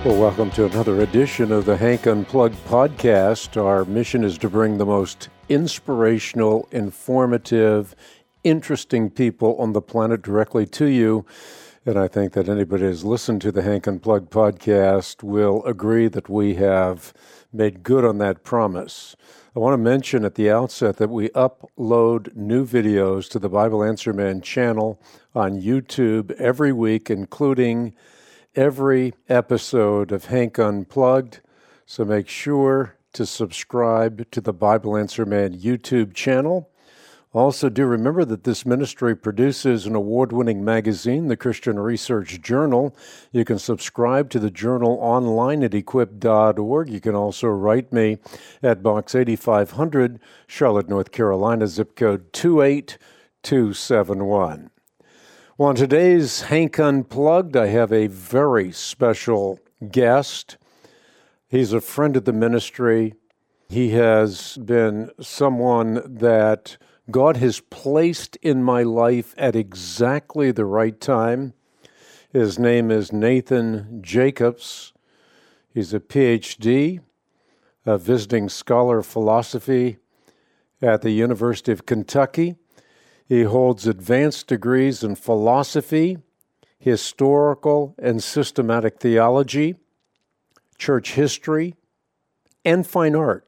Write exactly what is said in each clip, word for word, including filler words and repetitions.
Well, welcome to another edition of the Hank Unplugged podcast. Our mission is to bring the most inspirational, informative, interesting people on the planet directly to you. And I think that anybody who's listened to the Hank Unplugged podcast will agree that we have made good on that promise. I want to mention at the outset that we upload new videos to the Bible Answer Man channel on YouTube every week, including every episode of Hank Unplugged. So make sure to subscribe to the Bible Answer Man YouTube channel. Also, do remember that this ministry produces an award-winning magazine, the Christian Research Journal. You can subscribe to the journal online at equip dot org. You can also write me at Box eighty-five hundred, Charlotte, North Carolina, zip code two eight two seven one. Well, on today's Hank Unplugged, I have a very special guest. He's a friend of the ministry. He has been someone that God has placed in my life at exactly the right time. His name is Nathan Jacobs. He's a P H D, a visiting scholar of philosophy at the University of Kentucky. He holds advanced degrees in philosophy, historical and systematic theology, church history, and fine art.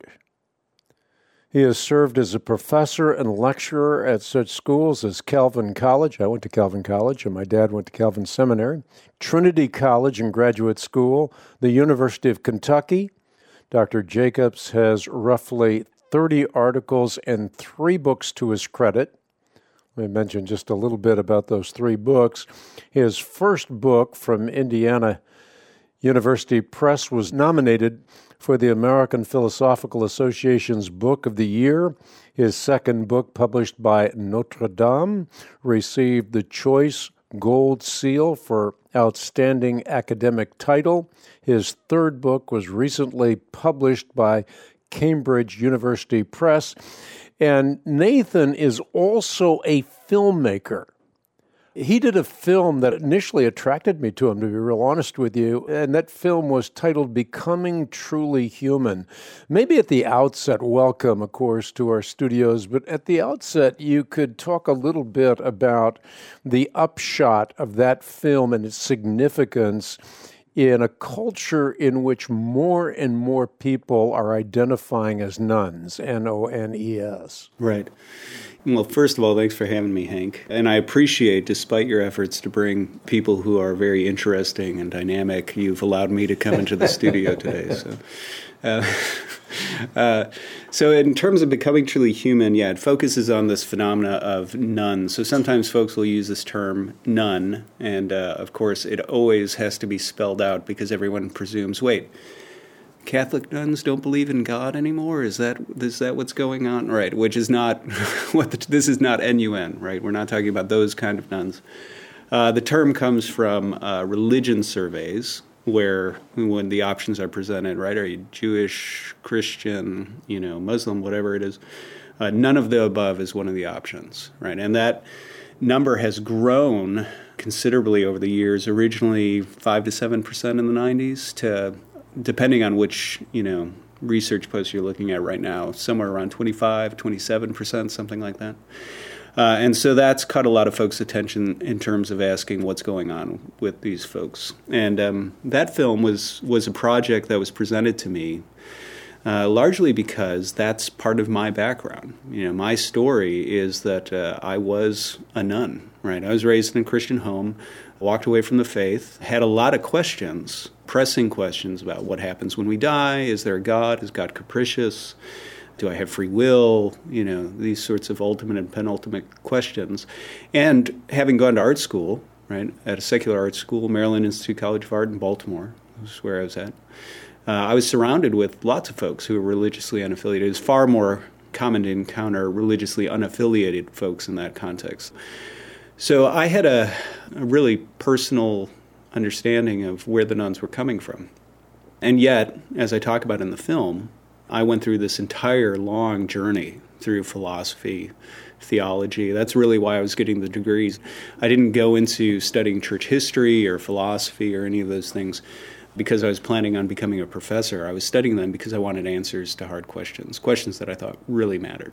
He has served as a professor and lecturer at such schools as Calvin College. I went to Calvin College, and my dad went to Calvin Seminary. Trinity College and Graduate School, the University of Kentucky. Doctor Jacobs has roughly thirty articles and three books to his credit. Let me mention just a little bit about those three books. His first book from Indiana University Press was nominated for the American Philosophical Association's Book of the Year. His second book, published by Notre Dame, received the Choice Gold Seal for Outstanding Academic Title. His third book was recently published by Cambridge University Press. And Nathan is also a filmmaker. He did a film that initially attracted me to him, to be real honest with you, and that film was titled Becoming Truly Human. Maybe at the outset, welcome, of course, to our studios, but at the outset, you could talk a little bit about the upshot of that film and its significance in a culture in which more and more people are identifying as nuns, N O N E S. Right. Well, first of all, thanks for having me, Hank. And I appreciate, despite your efforts to bring people who are very interesting and dynamic, you've allowed me to come into the studio today. So, uh, uh, so in terms of becoming truly human, yeah, it focuses on this phenomena of nuns. So sometimes folks will use this term nun, and uh, of course it always has to be spelled out because everyone presumes, wait, Catholic nuns don't believe in God anymore? Is that is that what's going on? Right, which is not what the, this is not N U N, right? We're not talking about those kind of nuns. Uh, the term comes from uh, religion surveys, where when the options are presented, right? Are you Jewish, Christian, you know, Muslim, whatever it is? Uh, none of the above is one of the options, right? And that number has grown considerably over the years. Originally five to seven percent in the nineties to, depending on which, you know, research post you're looking at right now, somewhere around twenty-five, twenty-seven percent, something like that. Uh, and so that's caught a lot of folks' attention in terms of asking what's going on with these folks. And um, that film was, was a project that was presented to me uh, largely because that's part of my background. You know, my story is that uh, I was a nun, right? I was raised in a Christian home, walked away from the faith, had a lot of questions, pressing questions about what happens when we die. Is there a God? Is God capricious? Do I have free will? You know, these sorts of ultimate and penultimate questions. And having gone to art school, right, at a secular art school, Maryland Institute College of Art in Baltimore, this is where I was at, uh, I was surrounded with lots of folks who were religiously unaffiliated. It's far more common to encounter religiously unaffiliated folks in that context. So I had a, a really personal understanding of where the nuns were coming from. And yet, as I talk about in the film, I went through this entire long journey through philosophy, theology. That's really why I was getting the degrees. I didn't go into studying church history or philosophy or any of those things because I was planning on becoming a professor, I was studying them because I wanted answers to hard questions, questions that I thought really mattered.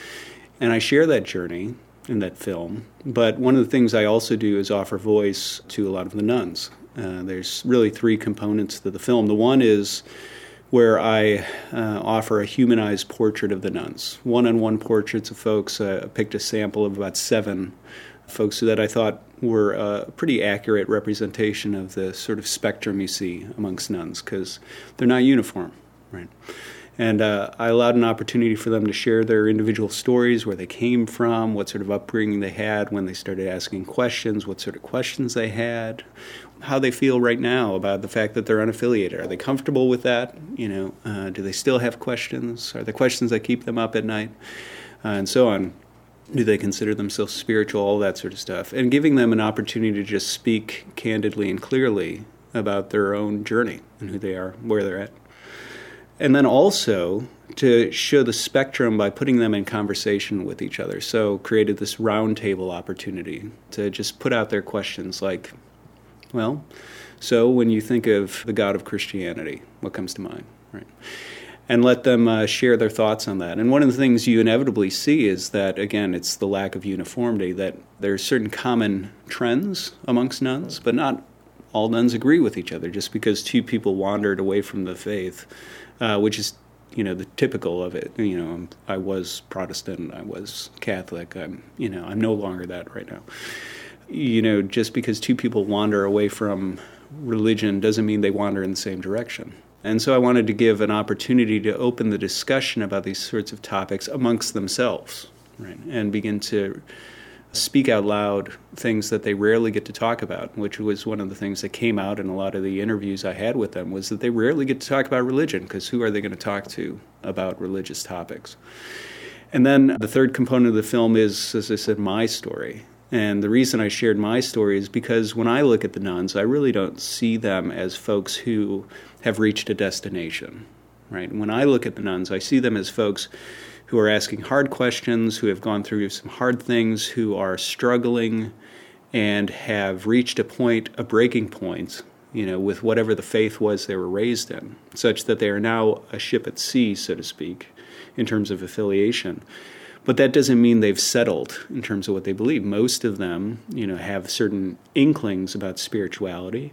And I share that journey in that film, but one of the things I also do is offer voice to a lot of the nuns. Uh, there's really three components to the film. The one is where I uh, offer a humanized portrait of the nuns, one-on-one portraits of folks. Uh, I picked a sample of about seven folks that I thought were a pretty accurate representation of the sort of spectrum you see amongst nuns, because they're not uniform, right? And uh, I allowed an opportunity for them to share their individual stories, where they came from, what sort of upbringing they had when they started asking questions, what sort of questions they had, how they feel right now about the fact that they're unaffiliated. Are they comfortable with that? You know, uh, do they still have questions? Are there questions that keep them up at night? Uh, and so on. Do they consider themselves spiritual? All that sort of stuff. And giving them an opportunity to just speak candidly and clearly about their own journey and who they are, where they're at. And then also to show the spectrum by putting them in conversation with each other. So created this roundtable opportunity to just put out their questions like, well, so when you think of the God of Christianity, what comes to mind, right? And let them uh, share their thoughts on that. And one of the things you inevitably see is that, again, it's the lack of uniformity, that there are certain common trends amongst nuns, but not all nuns agree with each other. Just because two people wandered away from the faith, uh, which is, you know, the typical of it. You know, I was Protestant, I was Catholic, I'm, you know, I'm no longer that right now. You know, just because two people wander away from religion doesn't mean they wander in the same direction. And so I wanted to give an opportunity to open the discussion about these sorts of topics amongst themselves, right, and begin to speak out loud things that they rarely get to talk about, which was one of the things that came out in a lot of the interviews I had with them, was that they rarely get to talk about religion, because who are they going to talk to about religious topics? And then the third component of the film is, as I said, my story. And the reason I shared my story is because when I look at the nuns, I really don't see them as folks who have reached a destination, right? When I look at the nuns, I see them as folks who are asking hard questions, who have gone through some hard things, who are struggling and have reached a point, a breaking point, you know, with whatever the faith was they were raised in, such that they are now a ship at sea, so to speak, in terms of affiliation. But that doesn't mean they've settled in terms of what they believe. Most of them, you know, have certain inklings about spirituality,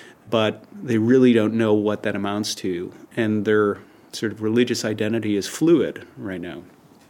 but they really don't know what that amounts to. And their sort of religious identity is fluid right now.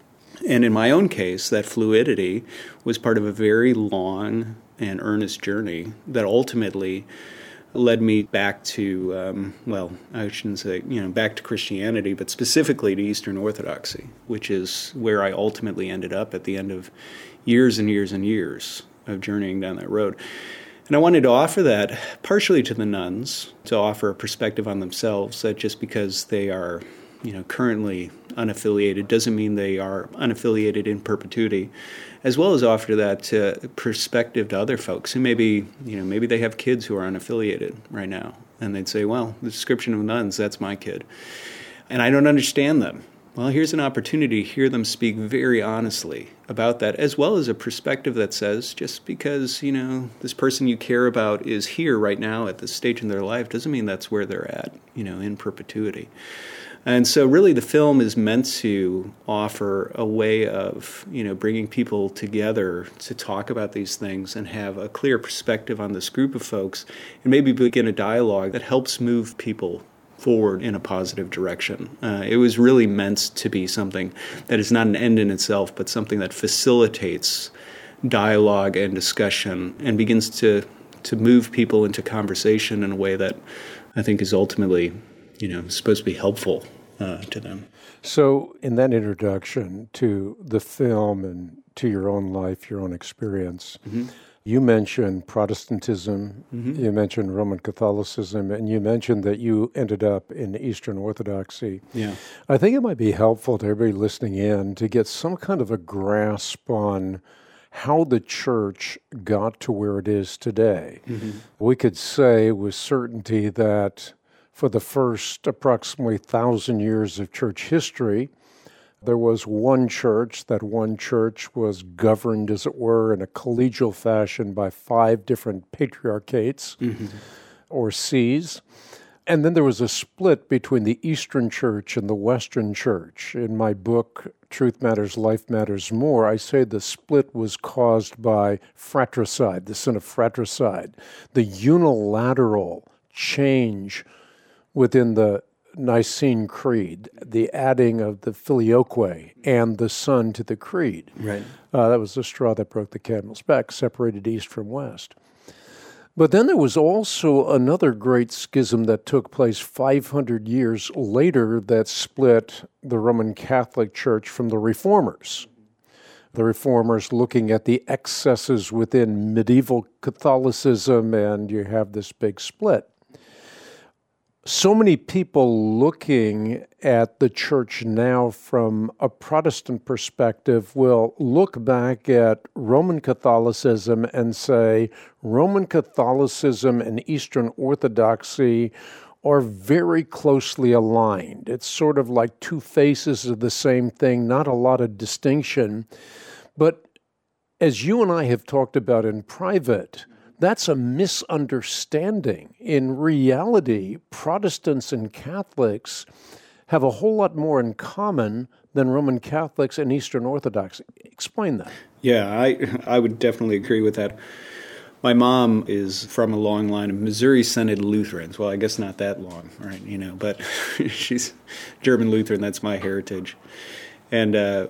And in my own case, that fluidity was part of a very long and earnest journey that ultimately led me back to, um, well, I shouldn't say, you know, back to Christianity, but specifically to Eastern Orthodoxy, which is where I ultimately ended up at the end of years and years and years of journeying down that road. And I wanted to offer that partially to the nuns, to offer a perspective on themselves, that just because they are, you know, currently unaffiliated doesn't mean they are unaffiliated in perpetuity, as well as offer that uh, perspective to other folks who maybe, you know, maybe they have kids who are unaffiliated right now, and they'd say, well, the description of nuns, that's my kid, and I don't understand them. Well, here's an opportunity to hear them speak very honestly about that, as well as a perspective that says, just because, you know, this person you care about is here right now at this stage in their life doesn't mean that's where they're at, you know, in perpetuity. And so really the film is meant to offer a way of, you know, bringing people together to talk about these things and have a clear perspective on this group of folks, and maybe begin a dialogue that helps move people forward in a positive direction. Uh, it was really meant to be something that is not an end in itself, but something that facilitates dialogue and discussion and begins to to move people into conversation in a way that I think is ultimately, you know, supposed to be helpful uh, to them. So in that introduction to the film and to your own life, your own experience, mm-hmm. you mentioned Protestantism, mm-hmm. you mentioned Roman Catholicism, and you mentioned that you ended up in Eastern Orthodoxy. Yeah. I think it might be helpful to everybody listening in to get some kind of a grasp on how the church got to where it is today. Mm-hmm. We could say with certainty that for the first approximately thousand years of church history, there was one church. That one church was governed, as it were, in a collegial fashion by five different patriarchates, mm-hmm. or sees. And then there was a split between the Eastern Church and the Western Church. In my book, Truth Matters, Life Matters More, I say the split was caused by fratricide, the sin of fratricide, the unilateral change within the Nicene Creed, the adding of the filioque and the Son to the creed. Right. Uh, that was the straw that broke the camel's back, separated East from West. But then there was also another great schism that took place five hundred years later that split the Roman Catholic Church from the Reformers. The Reformers looking at the excesses within medieval Catholicism, and you have this big split. So many people looking at the church now from a Protestant perspective will look back at Roman Catholicism and say Roman Catholicism and Eastern Orthodoxy are very closely aligned. It's sort of like two faces of the same thing, not a lot of distinction. But as you and I have talked about in private, that's a misunderstanding. In reality, Protestants and Catholics have a whole lot more in common than Roman Catholics and Eastern Orthodox. Explain that. Yeah, I I would definitely agree with that. My mom is from a long line of Missouri Synod Lutherans. Well, I guess not that long, right? You know, but she's German Lutheran. That's my heritage, and uh,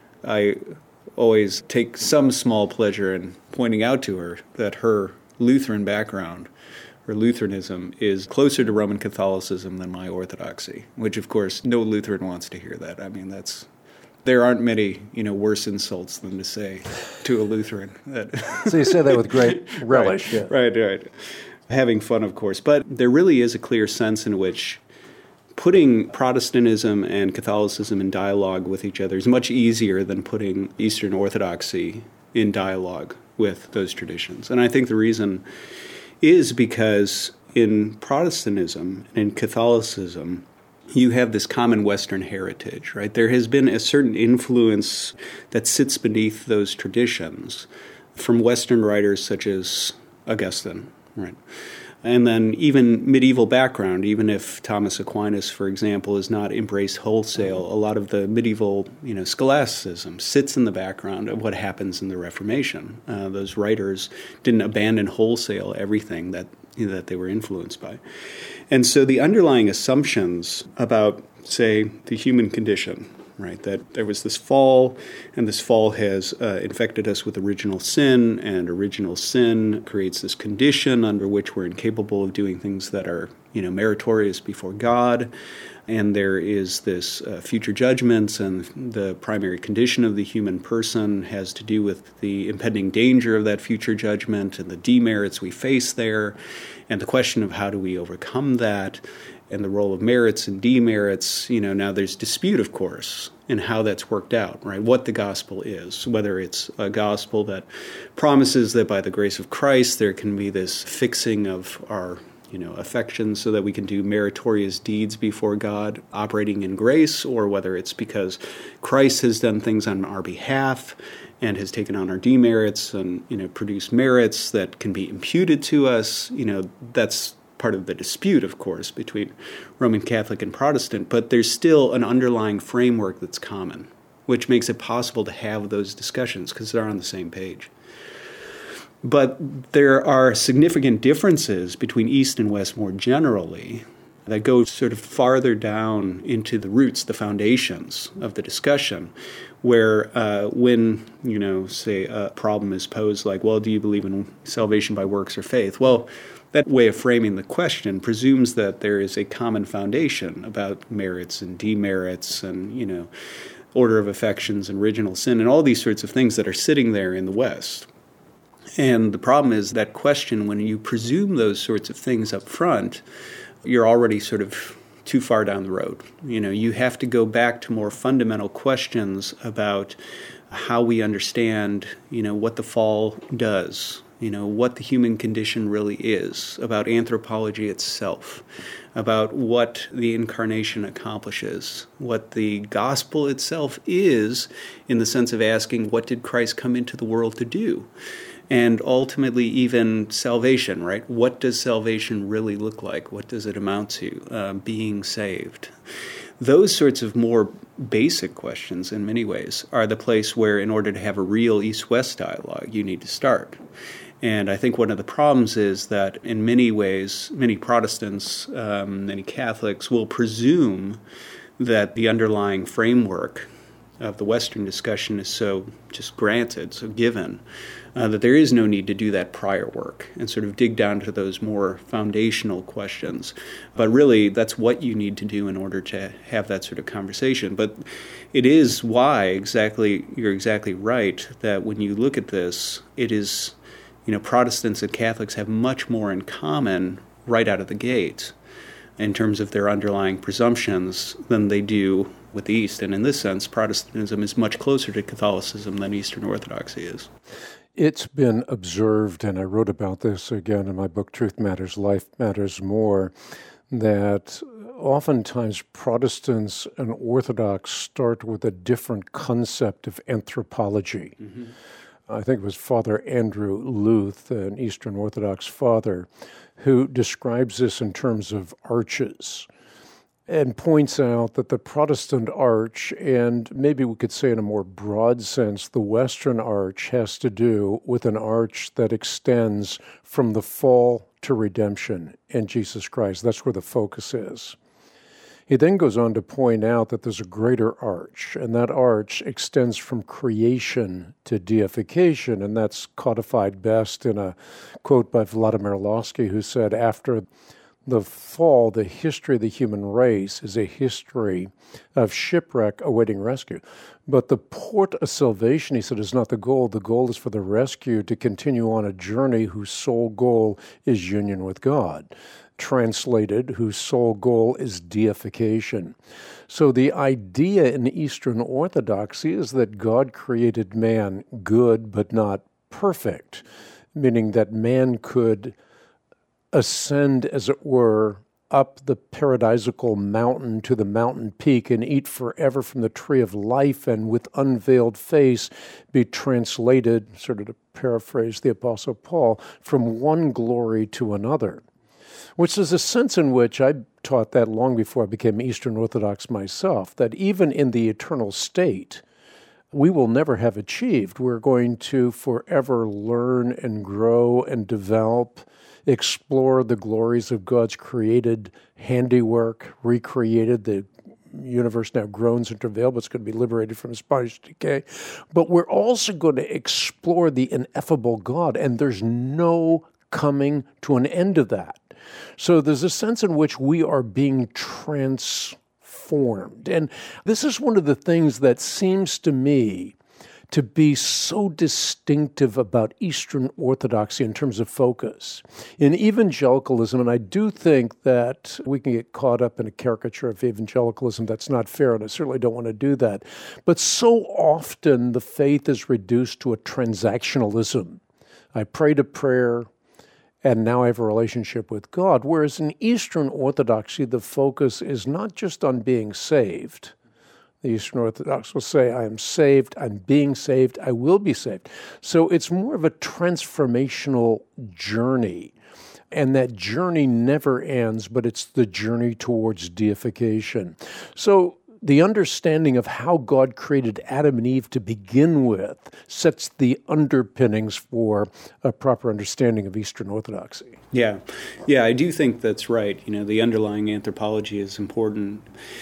I always take some small pleasure in pointing out to her that her Lutheran background, her Lutheranism, is closer to Roman Catholicism than my Orthodoxy, which, of course, no Lutheran wants to hear that. I mean, that's there aren't many, you know, worse insults than to say to a Lutheran that. So you say that with great relish. Right, yeah. right, right. Having fun, of course. But there really is a clear sense in which putting Protestantism and Catholicism in dialogue with each other is much easier than putting Eastern Orthodoxy in dialogue with those traditions. And I think the reason is because in Protestantism and in Catholicism, you have this common Western heritage, right? There has been a certain influence that sits beneath those traditions from Western writers such as Augustine, right? And then even medieval background, even if Thomas Aquinas, for example, is not embraced wholesale, a lot of the medieval, you know, scholasticism sits in the background of what happens in the Reformation. Uh, those writers didn't abandon wholesale everything that you know, that they were influenced by. And so the underlying assumptions about, say, the human condition, right, that there was this fall, and this fall has uh, infected us with original sin, and original sin creates this condition under which we're incapable of doing things that are, you know, meritorious before God, and there is this uh, future judgments, and the primary condition of the human person has to do with the impending danger of that future judgment and the demerits we face there, and the question of how do we overcome that, and the role of merits and demerits. You know, now there's dispute, of course, in how that's worked out, right? What the gospel is, whether it's a gospel that promises that by the grace of Christ there can be this fixing of our, you know, affections so that we can do meritorious deeds before God, operating in grace, or whether it's because Christ has done things on our behalf and has taken on our demerits and, you know, produced merits that can be imputed to us. You know, that's part of the dispute, of course, between Roman Catholic and Protestant, but there's still an underlying framework that's common, which makes it possible to have those discussions because they're on the same page. But there are significant differences between East and West more generally that go sort of farther down into the roots, the foundations of the discussion, where uh, when, you know, say a problem is posed like, well, do you believe in salvation by works or faith? Well, that way of framing the question presumes that there is a common foundation about merits and demerits and, you know, order of affections and original sin and all these sorts of things that are sitting there in the West. And the problem is that question, when you presume those sorts of things up front, you're already sort of too far down the road. You know, you have to go back to more fundamental questions about how we understand, you know, what the fall does, you know, what the human condition really is, about anthropology itself, about what the incarnation accomplishes, what the gospel itself is, in the sense of asking, what did Christ come into the world to do? And ultimately, even salvation, right? What does salvation really look like? What does it amount to? Uh, being saved. Those sorts of more basic questions, in many ways, are the place where, in order to have a real East-West dialogue, you need to start. And I think one of the problems is that, in many ways, many Protestants, um, many Catholics will presume that the underlying framework of the Western discussion is so just granted, so given, uh, that there is no need to do that prior work and sort of dig down to those more foundational questions. But really, that's what you need to do in order to have that sort of conversation. But it is why, exactly, you're exactly right, that when you look at this, it is, you know, Protestants and Catholics have much more in common right out of the gate in terms of their underlying presumptions than they do with the East. And in this sense, Protestantism is much closer to Catholicism than Eastern Orthodoxy is. It's been observed, and I wrote about this again in my book, Truth Matters, Life Matters More, that oftentimes Protestants and Orthodox start with a different concept of anthropology. Mm-hmm. I think it was Father Andrew Luth, an Eastern Orthodox father, who describes this in terms of arches and points out that the Protestant arch, and maybe we could say in a more broad sense, the Western arch, has to do with an arch that extends from the fall to redemption in Jesus Christ. That's where the focus is. He then goes on to point out that there's a greater arch, and that arch extends from creation to deification, and that's codified best in a quote by Vladimir Lossky, who said, after the fall, the history of the human race is a history of shipwreck awaiting rescue. But the port of salvation, he said, is not the goal. The goal is for the rescue to continue on a journey whose sole goal is union with God. Translated, whose sole goal is deification. So the idea in Eastern Orthodoxy is that God created man good but not perfect, meaning that man could ascend, as it were, up the paradisical mountain to the mountain peak and eat forever from the tree of life, and with unveiled face be translated, sort of to paraphrase the Apostle Paul, from one glory to another. Which is a sense in which I taught that long before I became Eastern Orthodox myself, that even in the eternal state, we will never have achieved. We're going to forever learn and grow and develop, explore the glories of God's created handiwork, recreated. The universe now groans and travail, but it's going to be liberated from its body's decay. But we're also going to explore the ineffable God, and there's no coming to an end of that. So there's a sense in which we are being transformed. And this is one of the things that seems to me to be so distinctive about Eastern Orthodoxy in terms of focus. In evangelicalism, and I do think that we can get caught up in a caricature of evangelicalism that's not fair, and I certainly don't want to do that, but so often the faith is reduced to a transactionalism. I prayed a prayer, and now I have a relationship with God. Whereas in Eastern Orthodoxy, the focus is not just on being saved. The Eastern Orthodox will say, I am saved, I'm being saved, I will be saved. So it's more of a transformational journey. And that journey never ends, but it's the journey towards deification. So the understanding of how God created Adam and Eve to begin with sets the underpinnings for a proper understanding of Eastern Orthodoxy. Yeah, yeah, I do think that's right. You know, the underlying anthropology is important.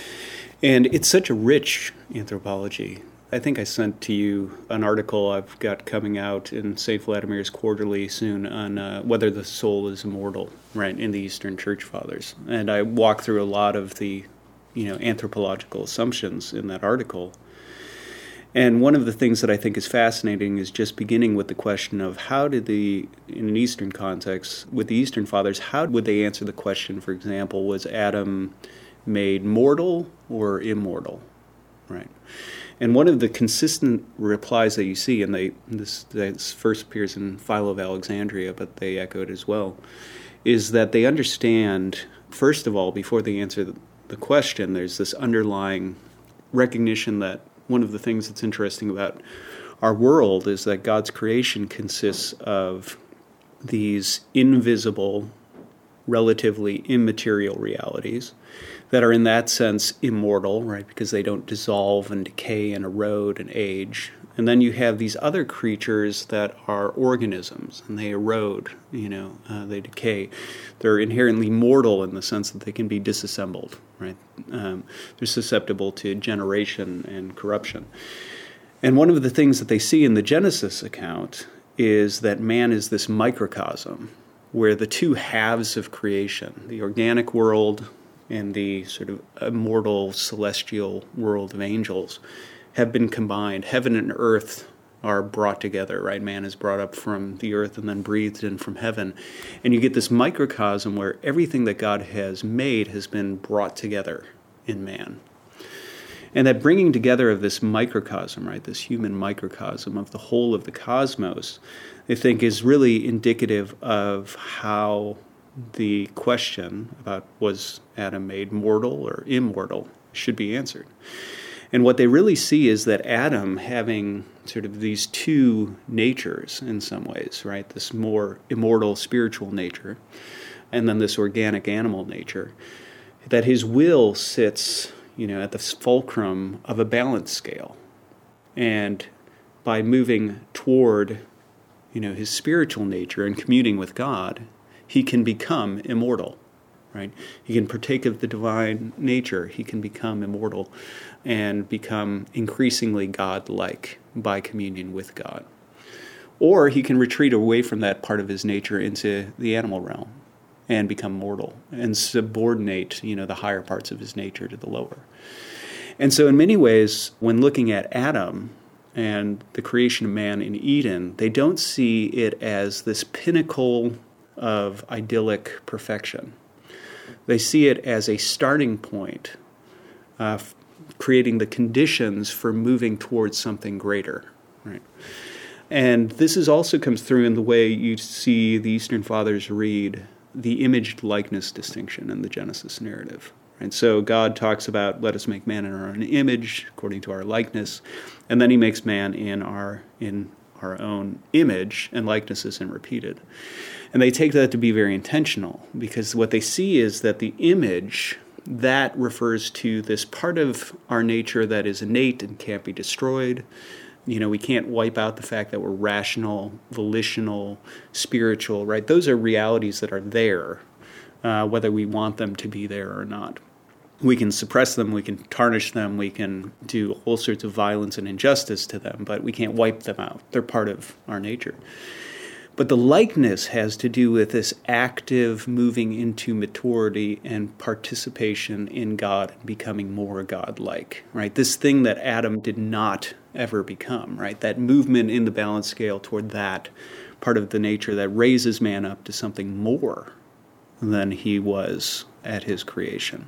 And it's such a rich anthropology. I think I sent to you an article I've got coming out in Saint Vladimir's Quarterly soon on uh, whether the soul is immortal, right, in the Eastern Church Fathers. And I walk through a lot of the you know, anthropological assumptions in that article. And one of the things that I think is fascinating is just beginning with the question of how did the, in an Eastern context, with the Eastern Fathers, how would they answer the question, for example, was Adam made mortal or immortal, right? And one of the consistent replies that you see, and they this, this first appears in Philo of Alexandria, but they echo it as well, is that they understand first of all, before they answer the, the question, there's this underlying recognition that one of the things that's interesting about our world is that God's creation consists of these invisible, relatively immaterial realities that are in that sense immortal, right, because they don't dissolve and decay and erode and age. And then you have these other creatures that are organisms, and they erode, you know, uh, they decay. They're inherently mortal in the sense that they can be disassembled, right? Um, they're susceptible to generation and corruption. And one of the things that they see in the Genesis account is that man is this microcosm where the two halves of creation, the organic world and the sort of immortal celestial world of angels, have been combined. Heaven and earth are brought together, right? Man is brought up from the earth and then breathed in from heaven. And you get this microcosm where everything that God has made has been brought together in man. And that bringing together of this microcosm, right, this human microcosm of the whole of the cosmos, I think is really indicative of how the question about was Adam made mortal or immortal should be answered. And what they really see is that Adam, having sort of these two natures in some ways, right, this more immortal spiritual nature and then this organic animal nature, that his will sits, you know, at the fulcrum of a balance scale. And by moving toward, you know, his spiritual nature and communing with God, he can become immortal, right? He can partake of the divine nature. He can become immortal and become increasingly God-like by communion with God. Or he can retreat away from that part of his nature into the animal realm and become mortal and subordinate, you know, the higher parts of his nature to the lower. And so in many ways, when looking at Adam and the creation of man in Eden, they don't see it as this pinnacle of idyllic perfection. They see it as a starting point, uh, creating the conditions for moving towards something greater, right? And this is also comes through in the way you see the Eastern Fathers read the image-likeness distinction in the Genesis narrative. And so God talks about, let us make man in our own image, according to our likeness, and then he makes man in our in our own image, and likeness isn't repeated. And they take that to be very intentional, because what they see is that the image, that refers to this part of our nature that is innate and can't be destroyed. You know, we can't wipe out the fact that we're rational, volitional, spiritual, right? Those are realities that are there, uh, whether we want them to be there or not. We can suppress them, we can tarnish them, we can do all sorts of violence and injustice to them, but we can't wipe them out. They're part of our nature. But the likeness has to do with this active moving into maturity and participation in God and becoming more God-like, right? This thing that Adam did not ever become, right? That movement in the balance scale toward that part of the nature that raises man up to something more than he was at his creation.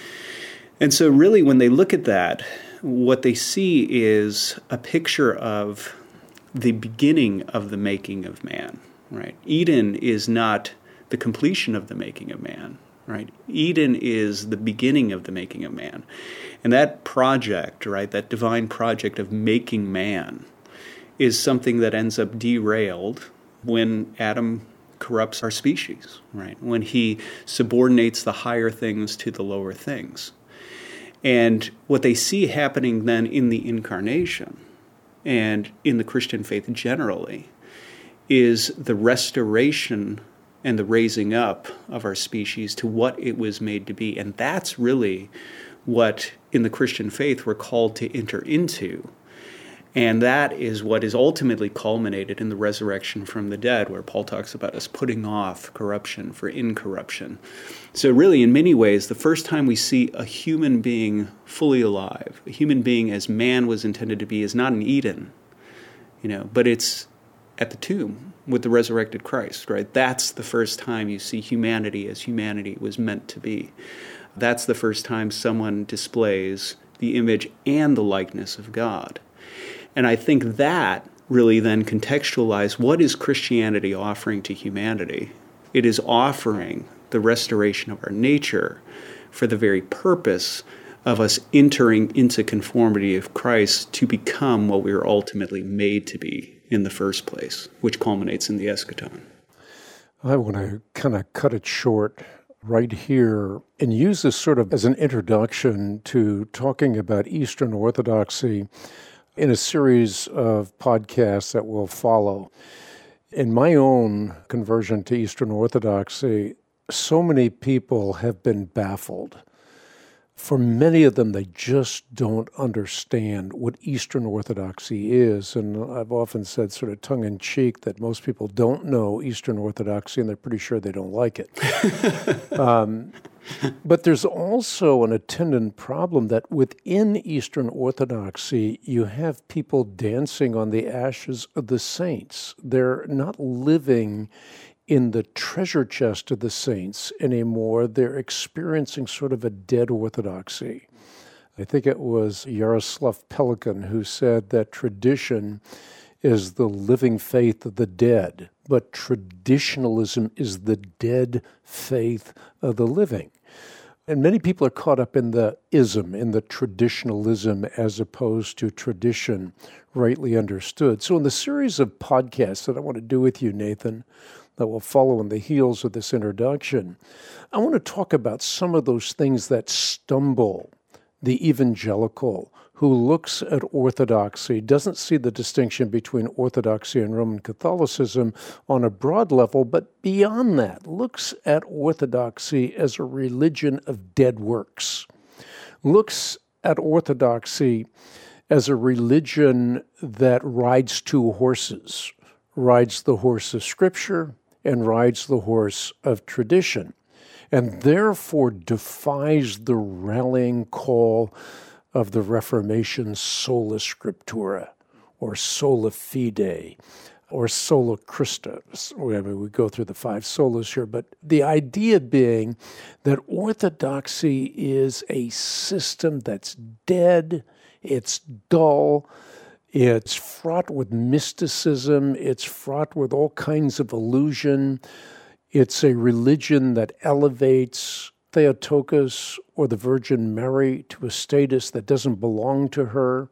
And so really when they look at that, what they see is a picture of the beginning of the making of man, right? Eden is not the completion of the making of man, right? Eden is the beginning of the making of man. And that project, right, that divine project of making man is something that ends up derailed when Adam corrupts our species, right? When he subordinates the higher things to the lower things. And what they see happening then in the incarnation and in the Christian faith generally is the restoration and the raising up of our species to what it was made to be. And that's really what in the Christian faith we're called to enter into. And that is what is ultimately culminated in the resurrection from the dead, where Paul talks about us putting off corruption for incorruption. So really, in many ways, the first time we see a human being fully alive, a human being as man was intended to be, is not in Eden, you know, but it's at the tomb with the resurrected Christ, right? That's the first time you see humanity as humanity was meant to be. That's the first time someone displays the image and the likeness of God. And I think that really then contextualizes what is Christianity offering to humanity. It is offering the restoration of our nature, for the very purpose of us entering into conformity of Christ to become what we were ultimately made to be in the first place, which culminates in the eschaton. I want to kind of cut it short right here and use this sort of as an introduction to talking about Eastern Orthodoxy in a series of podcasts that will follow. In my own conversion to Eastern Orthodoxy, so many people have been baffled. For many of them, they just don't understand what Eastern Orthodoxy is. And I've often said sort of tongue-in-cheek that most people don't know Eastern Orthodoxy and they're pretty sure they don't like it. um, but there's also an attendant problem that within Eastern Orthodoxy, you have people dancing on the ashes of the saints. They're not living in the treasure chest of the saints anymore. They're experiencing sort of a dead orthodoxy. I think it was Yaroslav Pelikan who said that tradition is the living faith of the dead, but traditionalism is the dead faith of the living. And many people are caught up in the ism, in the traditionalism, as opposed to tradition rightly understood. So in the series of podcasts that I want to do with you, Nathan, that will follow in the heels of this introduction, I want to talk about some of those things that stumble the evangelical who looks at orthodoxy, doesn't see the distinction between orthodoxy and Roman Catholicism on a broad level, but beyond that, looks at orthodoxy as a religion of dead works, looks at orthodoxy as a religion that rides two horses, rides the horse of Scripture and rides the horse of tradition, and therefore defies the rallying call of the Reformation sola scriptura, or sola fide, or sola Christus. I mean, we go through the five solas here, but the idea being that orthodoxy is a system that's dead, it's dull, it's fraught with mysticism. It's fraught with all kinds of illusion. It's a religion that elevates Theotokos or the Virgin Mary to a status that doesn't belong to her.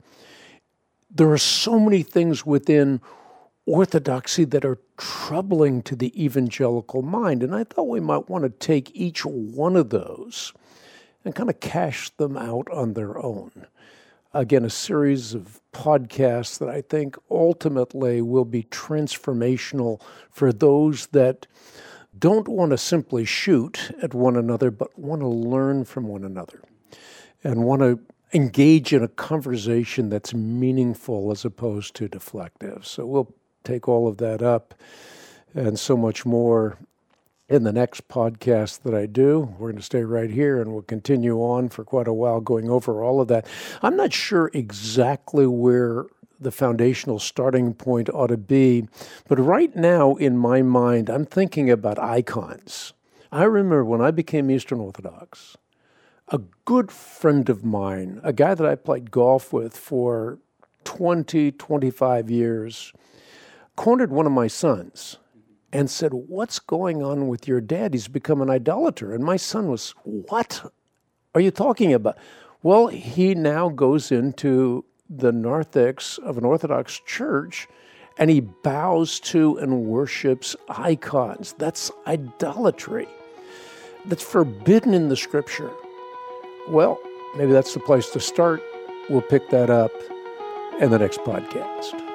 There are so many things within orthodoxy that are troubling to the evangelical mind, and I thought we might want to take each one of those and kind of cash them out on their own. Again, a series of podcasts that I think ultimately will be transformational for those that don't want to simply shoot at one another, but want to learn from one another and want to engage in a conversation that's meaningful as opposed to deflective. So we'll take all of that up and so much more in the next podcast that I do. We're going to stay right here and we'll continue on for quite a while going over all of that. I'm not sure exactly where the foundational starting point ought to be, but right now in my mind, I'm thinking about icons. I remember when I became Eastern Orthodox, a good friend of mine, a guy that I played golf with for twenty, twenty-five years, cornered one of my sons and said, "What's going on with your dad? He's become an idolater." And my son was, "What are you talking about?" Well, he now goes into the narthex of an Orthodox church and he bows to and worships icons. That's idolatry. That's forbidden in the Scripture. Well, maybe that's the place to start. We'll pick that up in the next podcast.